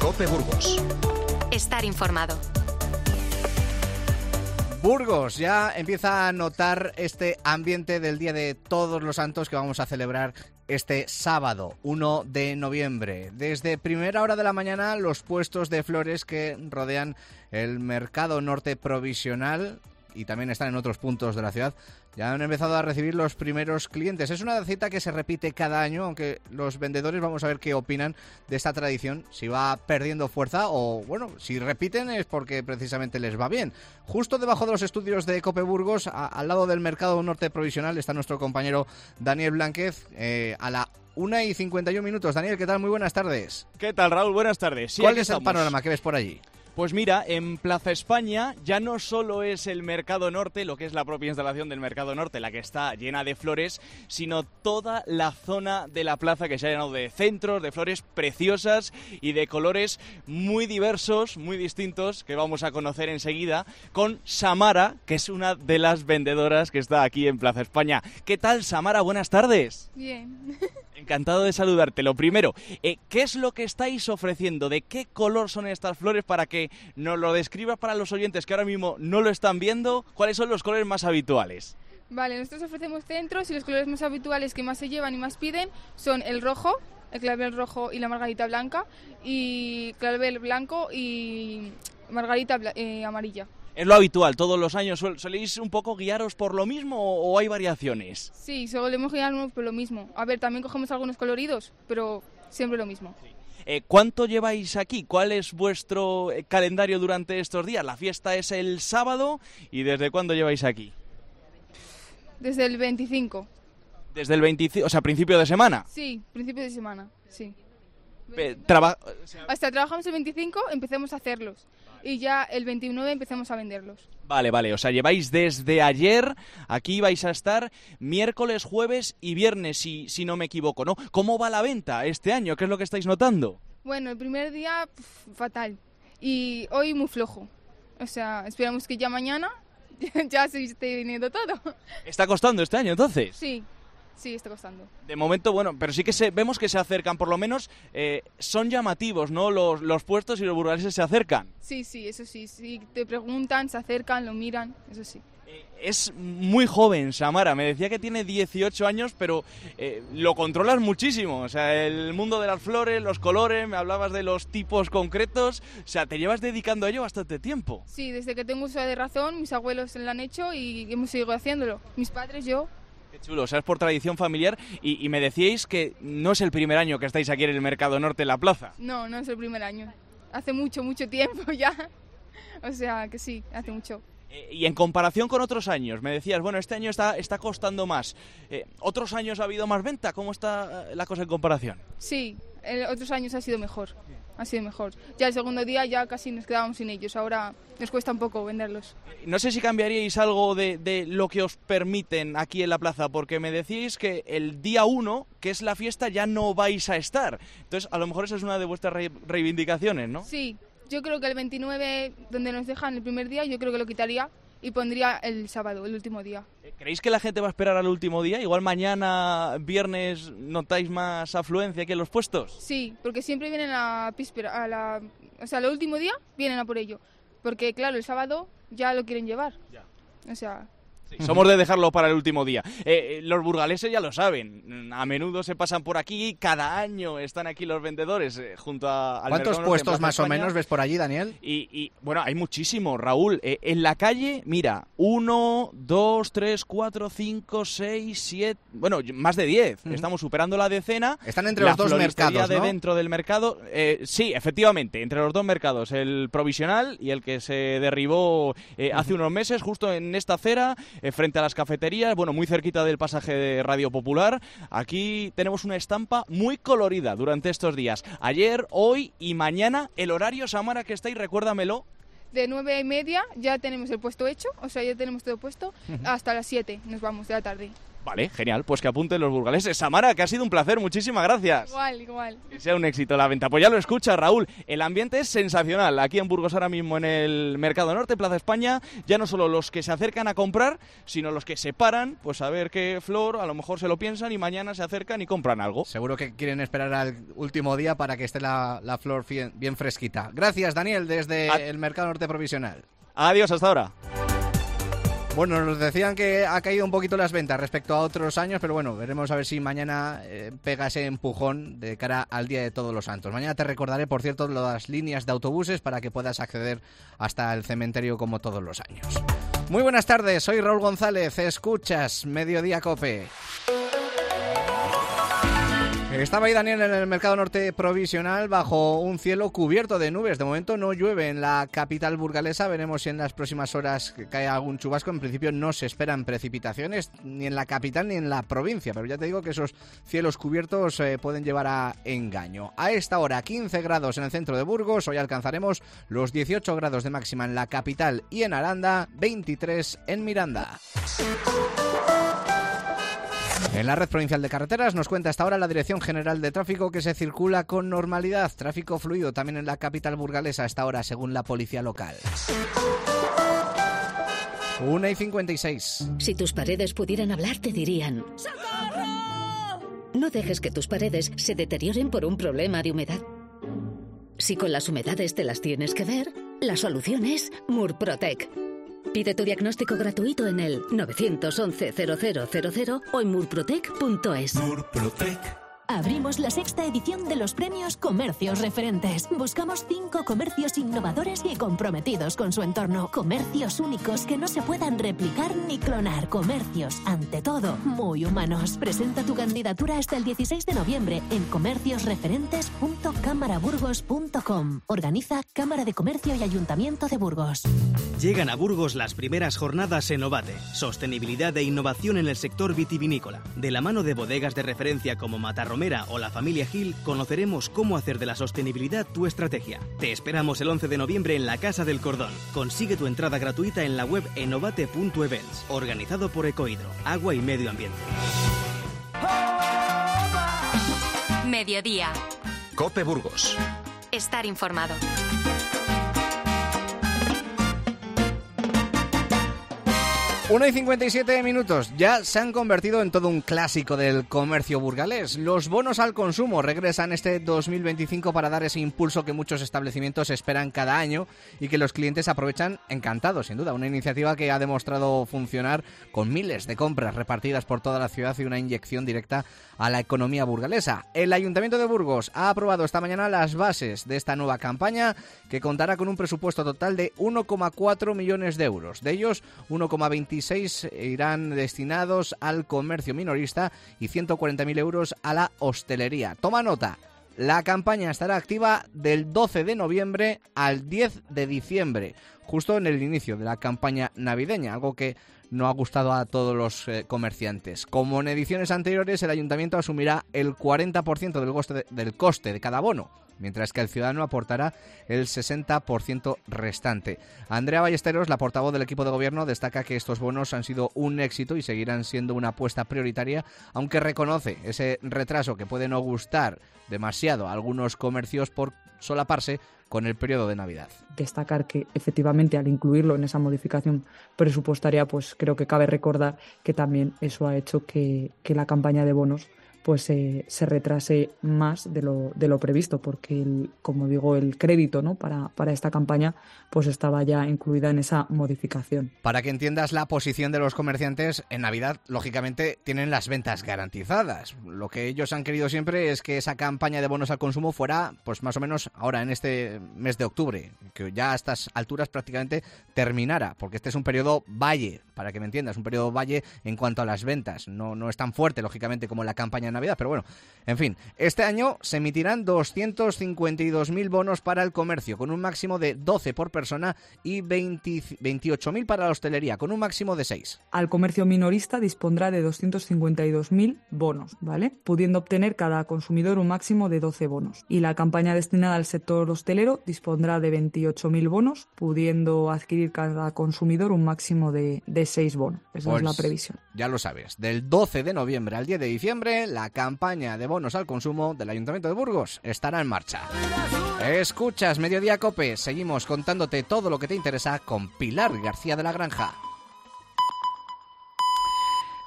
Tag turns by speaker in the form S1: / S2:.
S1: COPE Burgos.
S2: Estar informado.
S3: Burgos ya empieza a notar este ambiente del Día de Todos los Santos que vamos a celebrar este sábado, 1 de noviembre. Desde primera hora de la mañana, los puestos de flores que rodean el Mercado Norte Provisional y también están en otros puntos de la ciudad, ya han empezado a recibir los primeros clientes. Es una cita que se repite cada año, aunque los vendedores vamos a ver qué opinan de esta tradición, si va perdiendo fuerza o, bueno, si repiten es porque precisamente les va bien. Justo debajo de los estudios de COPE Burgos, al lado del Mercado Norte Provisional, está nuestro compañero Daniel Blánquez, a la 1:51. Daniel, ¿qué tal? Muy buenas tardes.
S4: ¿Qué tal, Raúl? Buenas tardes. Sí,
S3: ¿cuál es el panorama que ves por allí?
S4: Pues mira, en Plaza España ya no solo es el Mercado Norte, lo que es la propia instalación del Mercado Norte, la que está llena de flores, sino toda la zona de la plaza que se ha llenado de centros, de flores preciosas y de colores muy diversos, muy distintos, que vamos a conocer enseguida, con Samara, que es una de las vendedoras que está aquí en Plaza España. ¿Qué tal, Samara? Buenas tardes.
S5: Bien.
S4: Encantado de saludarte. Lo primero, ¿qué es lo que estáis ofreciendo? ¿De qué color son estas flores para que nos lo describas para los oyentes que ahora mismo no lo están viendo? ¿Cuáles son los colores más habituales?
S5: Vale, nosotros ofrecemos centros y los colores más habituales que más se llevan y más piden son el rojo, el clavel rojo y la margarita blanca, y clavel blanco y margarita amarilla.
S4: Es lo habitual, todos los años. ¿Soléis un poco guiaros por lo mismo o hay variaciones?
S5: Sí, solemos guiarnos por lo mismo. A ver, también cogemos algunos coloridos, pero siempre lo mismo.
S4: Sí. ¿Cuánto lleváis aquí? ¿Cuál es vuestro calendario durante estos días? La fiesta es el sábado, ¿y desde cuándo lleváis aquí?
S5: Desde el 25.
S4: ¿Desde el 25, o sea, principio de semana?
S5: Sí, principio de semana, sí.
S4: Hasta
S5: trabajamos el 25, empecemos a hacerlos. Y ya el 29 empecemos a venderlos.
S4: Vale, o sea, lleváis desde ayer, aquí vais a estar miércoles, jueves y viernes, si no me equivoco, ¿no? ¿Cómo va la venta este año? ¿Qué es lo que estáis notando?
S5: Bueno, el primer día, fatal. Y hoy muy flojo. O sea, esperamos que ya mañana ya se esté viniendo todo.
S4: ¿Está costando este año, entonces?
S5: Sí, está costando.
S4: De momento, bueno, pero sí que vemos que se acercan, por lo menos son llamativos, ¿no? Los puestos y los burgaleses se acercan.
S5: Sí, eso sí. Si te preguntan, se acercan, lo miran, eso sí.
S4: Es muy joven, Samara. Me decía que tiene 18 años, pero lo controlas muchísimo. O sea, el mundo de las flores, los colores, me hablabas de los tipos concretos. O sea, te llevas dedicando a ello bastante tiempo.
S5: Sí, desde que tengo uso de razón, mis abuelos lo han hecho y hemos seguido haciéndolo. Mis padres, yo.
S4: Qué chulo, o sea, es por tradición familiar y me decíais que no es el primer año que estáis aquí en el Mercado Norte, en la plaza.
S5: No es el primer año. Hace mucho tiempo ya. O sea, que sí, hace mucho.
S4: Y en comparación con otros años, me decías, bueno, este año está costando más. ¿Otros años ha habido más venta? ¿Cómo está la cosa en comparación?
S5: Sí, otros años ha sido mejor. Ya el segundo día ya casi nos quedábamos sin ellos, ahora nos cuesta un poco venderlos.
S4: No sé si cambiaríais algo de lo que os permiten aquí en la plaza, porque me decíais que el día 1, que es la fiesta, ya no vais a estar. Entonces, a lo mejor esa es una de vuestras reivindicaciones, ¿no?
S5: Sí, yo creo que el 29, donde nos dejan el primer día, yo creo que lo quitaría y pondría el sábado, el último día.
S4: ¿Creéis que la gente va a esperar al último día? Igual mañana, viernes, ¿notáis más afluencia aquí en los puestos?
S5: Sí, porque siempre vienen a víspera, o sea, el último día vienen a por ello. Porque, claro, el sábado ya lo quieren llevar. Ya. O sea...
S4: Sí, somos de dejarlo para el último día. Los burgaleses ya lo saben. A menudo se pasan por aquí. Cada año están aquí los vendedores junto al
S3: ¿Cuántos puestos más o menos ves por allí, Daniel?
S4: Y bueno, hay muchísimos, Raúl. En la calle, mira, 1, 2, 3, 4, 5, 6, 7... Bueno, más de 10. Estamos superando la decena.
S3: Están entre los dos mercados,
S4: ¿no?
S3: ¿no?
S4: Dentro del mercado. Sí, efectivamente, entre los dos mercados. El provisional y el que se derribó hace unos meses, justo en esta acera, frente a las cafeterías, bueno, muy cerquita del pasaje de Radio Popular. Aquí tenemos una estampa muy colorida durante estos días. Ayer, hoy y mañana, el horario, Samara, que estáis, recuérdamelo.
S5: De 9:30 ya tenemos el puesto hecho, o sea, ya tenemos todo puesto, hasta las 7 nos vamos de la tarde.
S4: Vale, genial, pues que apunten los burgaleses. Samara, que ha sido un placer, muchísimas gracias.
S5: Igual.
S4: Que sea un éxito la venta. Pues ya lo escucha, Raúl, el ambiente es sensacional aquí en Burgos ahora mismo en el Mercado Norte, Plaza España, ya no solo los que se acercan a comprar, sino los que se paran, pues a ver qué flor, a lo mejor se lo piensan y mañana se acercan y compran algo.
S3: Seguro que quieren esperar al último día para que esté la flor bien fresquita. Gracias, Daniel, desde el Mercado Norte Provisional.
S4: Adiós, hasta ahora.
S3: Bueno, nos decían que ha caído un poquito las ventas respecto a otros años, pero bueno, veremos a ver si mañana pega ese empujón de cara al Día de Todos los Santos. Mañana te recordaré, por cierto, las líneas de autobuses para que puedas acceder hasta el cementerio como todos los años. Muy buenas tardes, soy Raúl González, escuchas Mediodía COPE. Estaba ahí Daniel en el Mercado Norte Provisional bajo un cielo cubierto de nubes. De momento no llueve en la capital burgalesa. Veremos si en las próximas horas cae algún chubasco. En principio no se esperan precipitaciones ni en la capital ni en la provincia. Pero ya te digo que esos cielos cubiertos pueden llevar a engaño. A esta hora 15 grados en el centro de Burgos. Hoy alcanzaremos los 18 grados de máxima en la capital y en Aranda, 23 en Miranda. En la red provincial de carreteras nos cuenta hasta ahora la Dirección General de Tráfico que se circula con normalidad. Tráfico fluido también en la capital burgalesa hasta ahora, según la policía local. 1:56.
S1: Si tus paredes pudieran hablar, te dirían: ¡socorro! No dejes que tus paredes se deterioren por un problema de humedad. Si con las humedades te las tienes que ver, la solución es Murprotec. Pide tu diagnóstico gratuito en el 911-0000 o en murprotec.es.
S6: Murprotec.
S7: Abrimos la 6ª edición de los premios Comercios Referentes. Buscamos 5 comercios innovadores y comprometidos con su entorno. Comercios únicos que no se puedan replicar ni clonar. Comercios, ante todo, muy humanos. Presenta tu candidatura hasta el 16 de noviembre en comerciosreferentes.camaraburgos.com. Organiza Cámara de Comercio y Ayuntamiento de Burgos.
S8: Llegan a Burgos las primeras jornadas Enovate. Sostenibilidad e innovación en el sector vitivinícola. De la mano de bodegas de referencia como Matarromera o la familia Gil, conoceremos cómo hacer de la sostenibilidad tu estrategia. Te esperamos el 11 de noviembre en la Casa del Cordón. Consigue tu entrada gratuita en la web enovate.events, organizado por Ecohidro, Agua y Medio Ambiente.
S2: Mediodía.
S6: COPE Burgos.
S2: Estar informado.
S3: 1:57. Ya se han convertido en todo un clásico del comercio burgalés. Los bonos al consumo regresan este 2025 para dar ese impulso que muchos establecimientos esperan cada año y que los clientes aprovechan encantados, sin duda. Una iniciativa que ha demostrado funcionar con miles de compras repartidas por toda la ciudad y una inyección directa a la economía burgalesa. El Ayuntamiento de Burgos ha aprobado esta mañana las bases de esta nueva campaña que contará con un presupuesto total de 1,4 millones de euros. De ellos, 1,26 irán destinados al comercio minorista y 140.000 euros a la hostelería. Toma nota, la campaña estará activa del 12 de noviembre al 10 de diciembre, justo en el inicio de la campaña navideña, algo que no ha gustado a todos los comerciantes. Como en ediciones anteriores, el ayuntamiento asumirá el 40% del coste de cada bono, mientras que el ciudadano aportará el 60% restante. Andrea Ballesteros, la portavoz del equipo de gobierno, destaca que estos bonos han sido un éxito y seguirán siendo una apuesta prioritaria, aunque reconoce ese retraso que puede no gustar demasiado a algunos comercios por solaparse con el periodo de Navidad.
S9: Destacar que efectivamente al incluirlo en esa modificación presupuestaria, pues creo que cabe recordar que también eso ha hecho que la campaña de bonos pues se retrase más de lo previsto, porque como digo, el crédito, ¿no?, para esta campaña pues estaba ya incluida en esa modificación.
S3: Para que entiendas la posición de los comerciantes, en Navidad lógicamente tienen las ventas garantizadas. Lo que ellos han querido siempre es que esa campaña de bonos al consumo fuera pues más o menos ahora en este mes de octubre, que ya a estas alturas prácticamente terminara, porque este es un periodo valle, para que me entiendas, un periodo valle en cuanto a las ventas. No es tan fuerte lógicamente como la campaña Navidad, pero bueno. En fin, este año se emitirán 252.000 bonos para el comercio, con un máximo de 12 por persona, y 28.000 para la hostelería, con un máximo de 6.
S9: Al comercio minorista dispondrá de 252.000 bonos, ¿vale? Pudiendo obtener cada consumidor un máximo de 12 bonos. Y la campaña destinada al sector hostelero dispondrá de 28.000 bonos, pudiendo adquirir cada consumidor un máximo de 6 bonos. Esa
S3: Pues
S9: es la previsión.
S3: Ya lo sabes, del 12 de noviembre al 10 de diciembre, la campaña de bonos al consumo del Ayuntamiento de Burgos estará en marcha. Escuchas Mediodía Cope, seguimos contándote todo lo que te interesa con Pilar García de la Granja.